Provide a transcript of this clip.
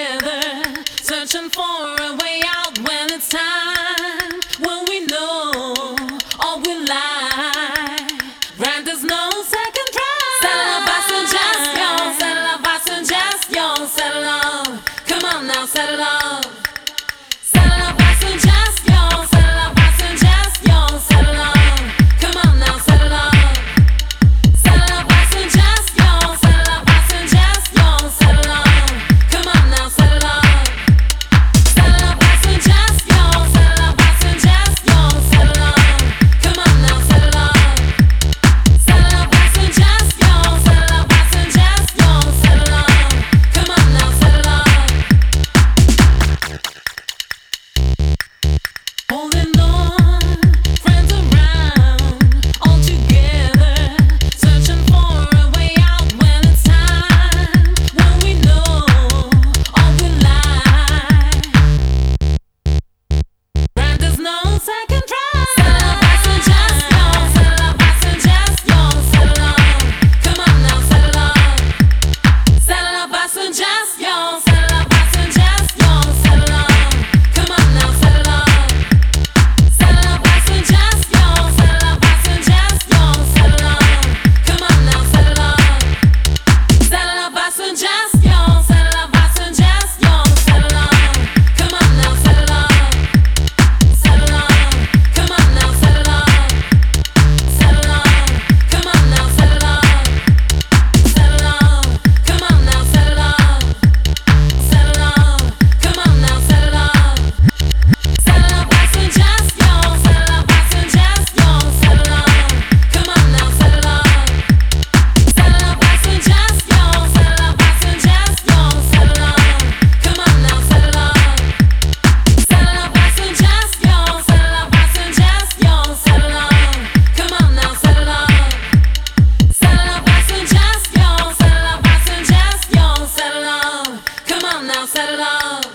together, searching for a way out when it's time. When we know all we lie, right? There's no second try. C'est la suggestion, c'est la suggestion, c'est love. Come on now, c'est love. C'est la suggestion, c'est la suggestion, c'est love. Come on now, c'est love. C'est la suggestion, c'est la suggestion, c'est love. Come on now, c'est love. C'est la suggestion, c'est la suggestion, c'est love. Come on now, c'est love. C'est la suggestion, c'est la suggestion, c'est love. Come on now, c'est love. Holding on, friends around, all together, searching for a way out when it's time. When we know all we lie, right? There's no second try. C'est la suggestion, c'est love. Come on now, c'est love. C'est la suggestion, c'est la suggestion, c'est love. Come on now, c'est love. C'est la suggestion, c'est la suggestion, c'est love. Come on now, c'est love. C'est la suggestion, c'est la suggestion, c'est love. Come on now, c'est love. C'est love. Come on now, c'est love. C'est love. Come on now, c'est love. C'est love. Come on now, c'est love. C'est love. Come on now, c'est love. C'est la suggestion, c'est la suggestion, c'est love. Come on now, c'est love. C'est la suggestion, c'est la suggestion, c'est love. Come on now, c'est love. C'est la suggestion, c'est la suggestion, c'est love. Come on now, c'est love. C'est la suggestion, c'est la suggestion, c'est love. Come on now, c'est love.